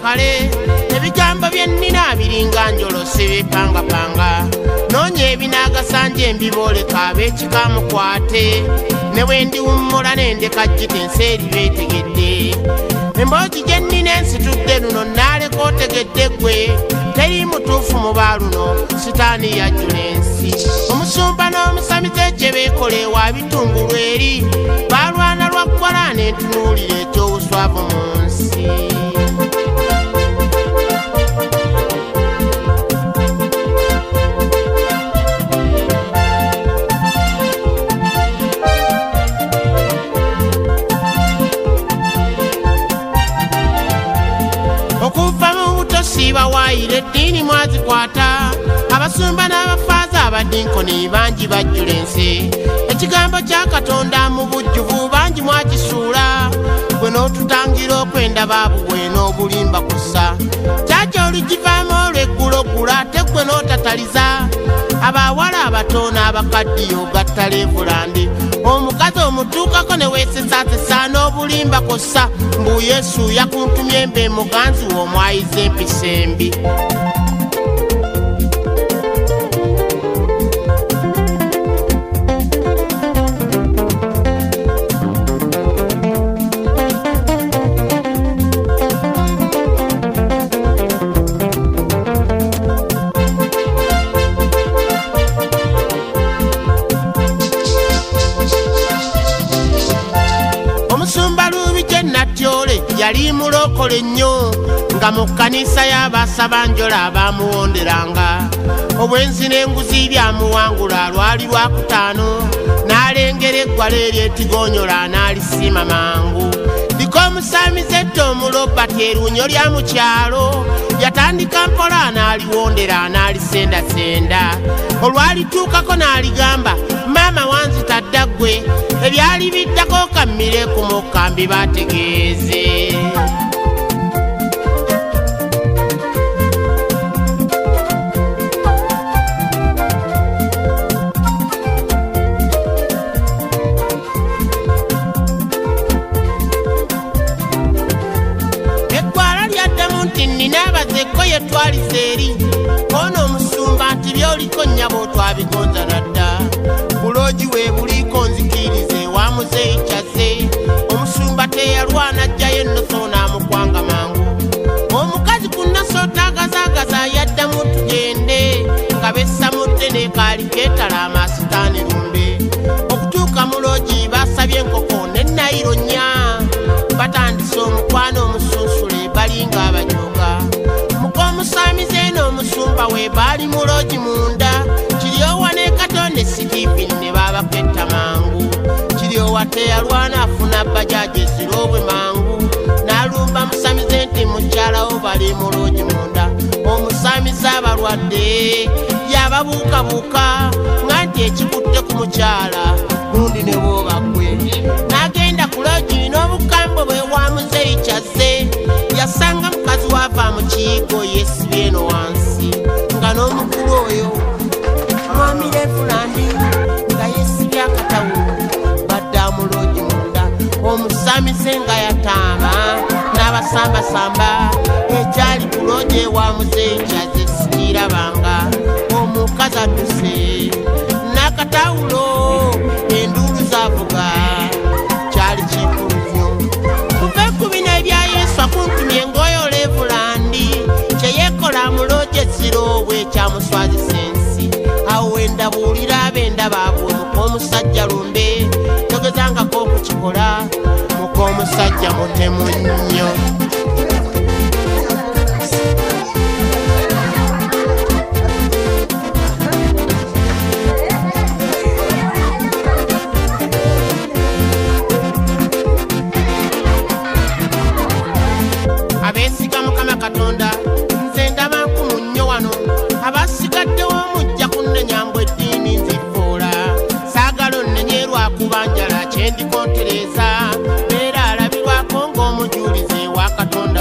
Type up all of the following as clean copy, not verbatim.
kale ebigambo byennina biringa njolo sibipangapanga noonya ebinagasanje mbibooleka ab'ekika mukwate ne bwe ndiwummula nendeka jjita eri beetegedde emboozi gye nnina ensitudde luno naaleka otegedde ggwe teri mutuufu mu baaluno sitaani yajjula ensi omusumba n'omusamize gye beekola ewa bitungulu eri baalwana lwa ggwala n'entunuulira eky'obuswavu mu nsi siba waayire eddiini mwazikwata abasumba n'abafaaza abadinkoni bangi bajjula ensi ekigambo kya katonda mu bujjuvu bangi mwakisuula gwe n'otutangira okwenda baabugwe n'obulimba kussa kyakyo olugivaamu olw'eggulogula ate gwe n'otataliza abawala abato n'abakaddiyo gatta leevulandi omukazi omutuukako ne weesesasesa n'obulimba kussa mbu yesu yakuntumye mbe muganzi w'omwayiza empisa embi yali mulokole nnyo nga mu kkanisa y'abasabanjola abaamuwonderanga obwenzi n'enguzi byamuwangula lwali lwakutaano n'alengera eggwala eryetigonyola n'alisiima mangu liko omusaamize ette omulobati erunyo lya mu kyalo yatandika mpola n'aliwondera n'alisendasenda olwalituukako n'aligamba maama wanzita dda ggwe ebyali biddako kammire ku mukka mbibategeeze eggwala lyaddamu nti ninaabazekko yetwaliza eri ono omusumba nti byoliko nnyabo twabigonza nadda buloogi we buliko nzikirize wamuzeeyi kyazze omusumba teyalwana ajjayo ennoso n'amukwanga mangu omukazi ku nnaso taagazagaza yaddamu tugende nga bessamudde n'ekaali keetala amasitaani lumbe okutuuka mu loogi basabye enkoko n'ennayiro nnya batandise omukwano omusunsule balinga abajooga mukomusaamize n'omusumba we baali mu loogi munda kiryowa ne katonda esitiipini ne babaketta mangu kiryowa teyalwana afuna bajaaji ezira obwe mangu n'alumba musamize nti mukyalawo bali mu loogi munda omusaamize abalwadde yababuukabuuka nga nti ekikutte ku mukyala gundi ne bwobagwe n'agenda ku loogi n'obukambwe bwe wamuzeeyi kyazze yasanga mukazi wava mu kiyigo yesibye eno wansi nga n'omukulu oyo mwami Leefulandi nga yesibye akatawu badda mu loogi munda omusaamize nga yataama n'abasambasamba ekyali ku loogi ewa muzeeyi kyazze sikirabanga omukazi adduse n'akatawulo enduulu zaavuga kyali kikulu nnyo kuva ekkumi n'ebya yesu akuntumye ng'oyo Leefulandi kyeyeekola mu loogi ezira obwe ekyamuswazisa ensi awo wendabuulira ab'endabaabwe mukomusajja lumbe togezangako okukikola mukomusajja mutemu nnyo abeesiga mukama katonda nze ndaba nkumu nnyo wano abasigaddewo mujja kunnenyambwa eddiini nzifuula saagala onnenyerwa kubanjala kyendikontereza era alabibwako ng'omujulize wa katonda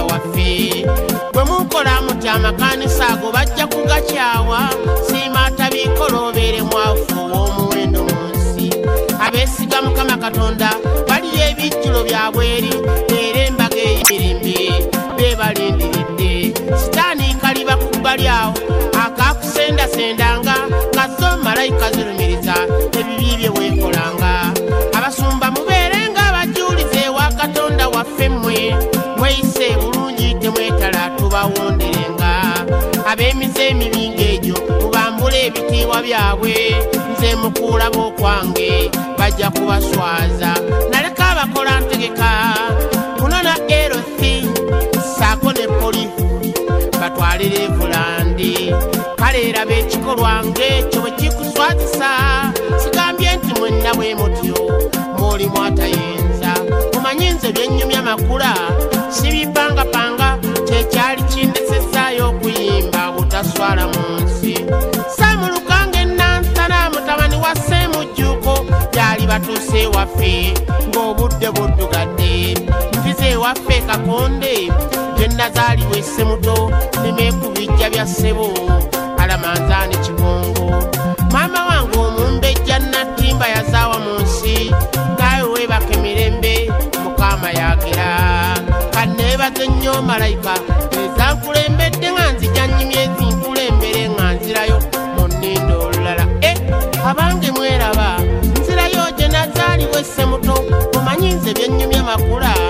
sendanga nga zo malayika zirumiriza ebibi bye weekolanga abasumba mubeerenga abajulize ewa Katonda waffe mmwe mweyise bulungi temwetala tubawonderenga ab'emize emibi ng'egyo mubambule ebitiibwa byabwe nze mukuulaba okwange bajja kubaswaza naleka abakola ntegeka kunona erothi saako ne polisi batwalire Evulandi kale eraba ekikolwa ng'ekyo bwe kikuswazisa sigambye nti mwenna bwe mutyo mulimu atayinza mumanyi nze byennyumya makula sibipangapanga kyekyali kindesezaayo okuyimba butaswala mu nsi Samulukange Nansana mutabani wa Ssemujjuko gyali batuuse ewaffe ng'obudde buddugadde nfize ewaffe Kakonde gye nazaaliwa Essemuto nimekubijja bya ssebo Alamanzaani Kigongo maama wange omumbejja Nattimba yazaawa mu nsi naawe weebaka emirembe Mukama yaagira kanneebaze nnyo malayika ezankulembedde nga nzija nnyumya ezinkulembere nga nzirayo mu nnindo olulala abange mweraba nzirayo gye nazaaliwa Essemuto omanyi nze byennyumya makula